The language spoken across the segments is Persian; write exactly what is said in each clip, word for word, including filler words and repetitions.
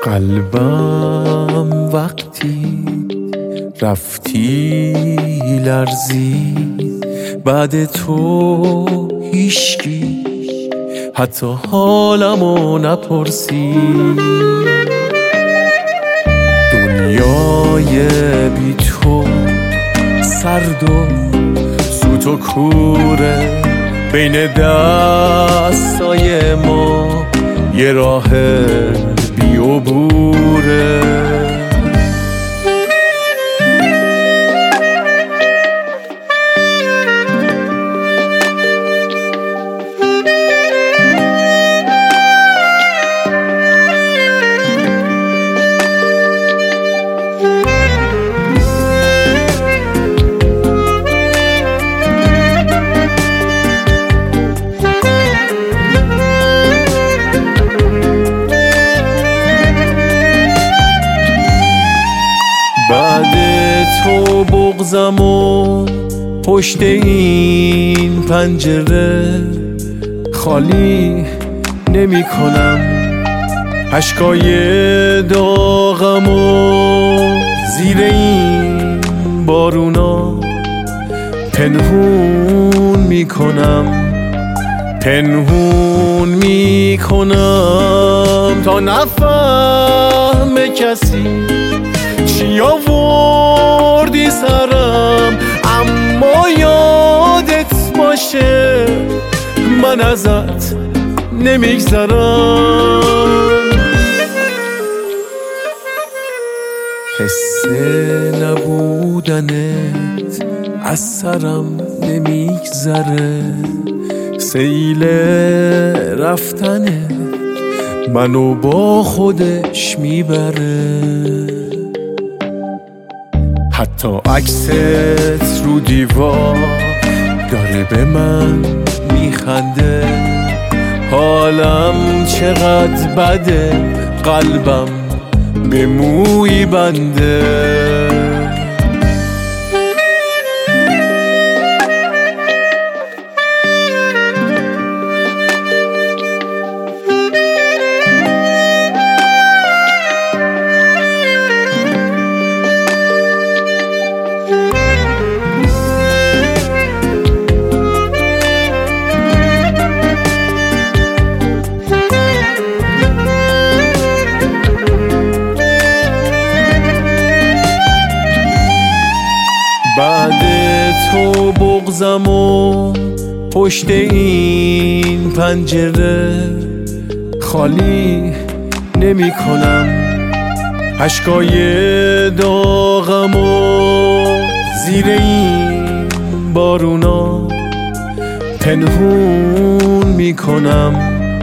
قلبم وقتی رفتی لرزید، بعد تو هیچکی حتی حالمو نپرسید. دنیای بی تو سرد و سوت و کوره، بین دستای ما یه راه بی عبوره. بعد تو بغضم و پشت این پنجره خالی نمی کنم، اشکای داغم و زیر این بارونا پنهون می کنم، پنهون می کنم تا نفهمه کسی چی آوردی سرم. اما یادت باشه من ازت نمیگذرم. حس نبودنت از سرم نمیگذره، سیل رفتنت منو با خودش میبره. حتی عکست رو دیوار داره به من میخنده، حالم چقدر بده، قلبم به موی بنده. بعد تو بغضم و پشت این پنجره خالی نمی کنم، اشکای داغم و زیر این بارونا پنهون می کنم،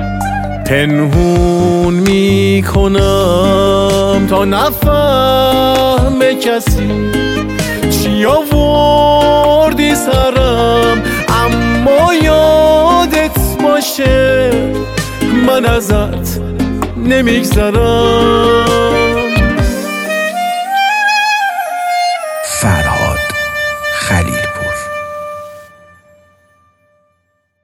پنهون می کنم تا نفهمه کسی چی آوردی سرم. اما یادت باشه من ازت نمیگذرم.